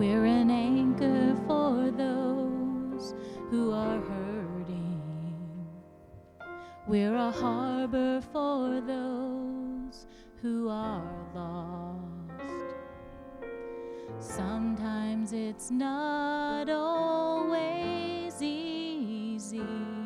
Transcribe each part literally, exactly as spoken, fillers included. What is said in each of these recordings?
We're an anchor for those who are hurting. We're a harbor for those who are lost. Sometimes it's not always easy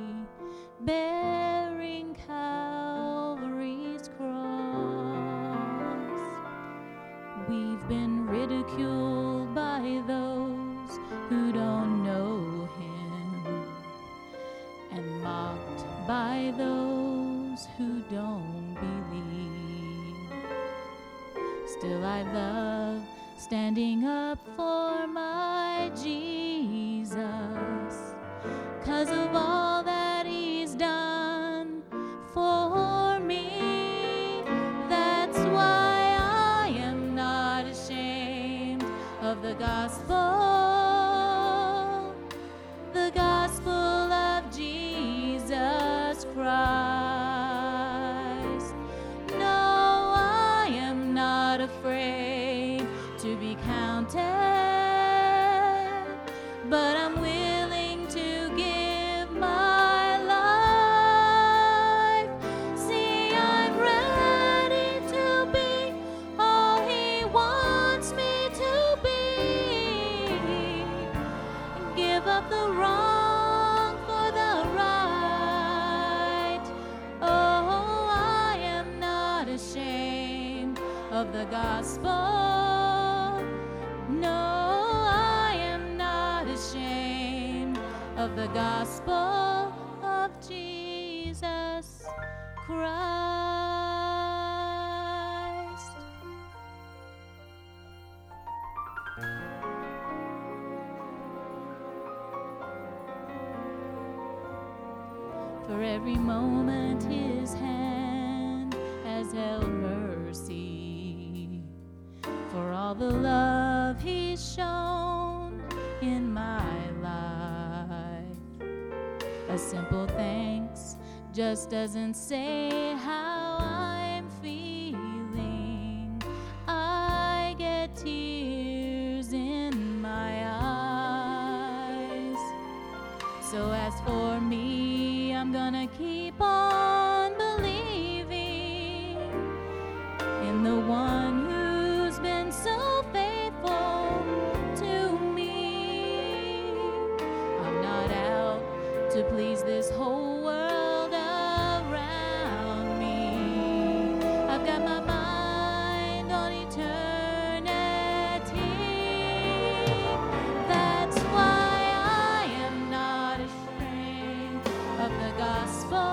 bearing Calvary's cross. We've been ridiculed by those who don't know him, and mocked by those who don't believe. Still I love standing up for my Jesus, 'cause of all that he's done for me. That's why I am not ashamed of the gospel, the gospel of Jesus Christ. No, I am not afraid to be counted, but I'm willing to give my life. See, I'm ready to be all he wants me to be. Give up the wrong for the right. Oh, I am not ashamed of the gospel. No, I am not ashamed of the gospel of Jesus Christ. For every moment his hand has held mercy, for all the love he's shown in my life. A simple thanks just doesn't say how I'm feeling. I get tears in my eyes. So as for me, I'm gonna keep on believing in the one who's been so faithful to me. I'm not out to please this whole world around me. I've got my mind on eternity. That's why I am not ashamed of the gospel,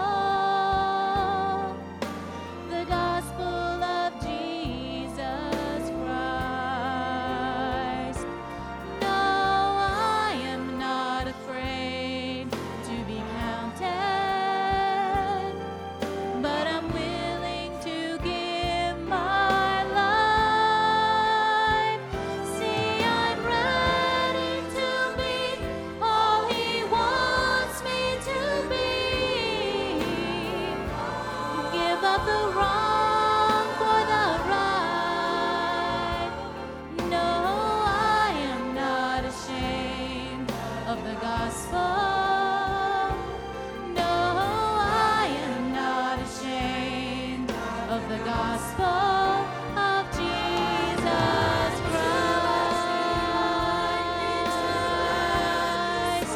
the gospel of Jesus Christ. No, I am not afraid to be counted, but I'm willing to give my life. See, I'm ready to be all he wants me to be. Give up the wrong for the right. No, I am not ashamed of the gospel. No, I am not ashamed of the gospel of Jesus Christ.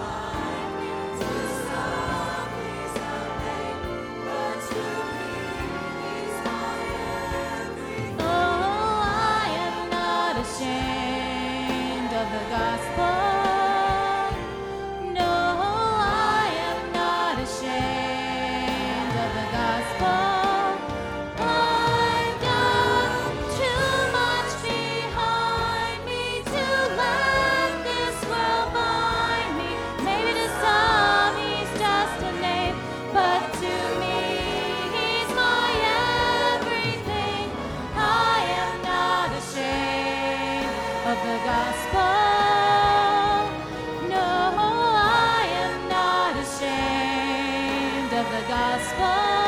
Oh, I am not ashamed of the gospel. No, I am not ashamed of the gospel. I've got too much behind me to let this world bind me. Maybe to some he's just a name, but to me he's my everything. I am not ashamed of the gospel. No, I am not ashamed of the gospel.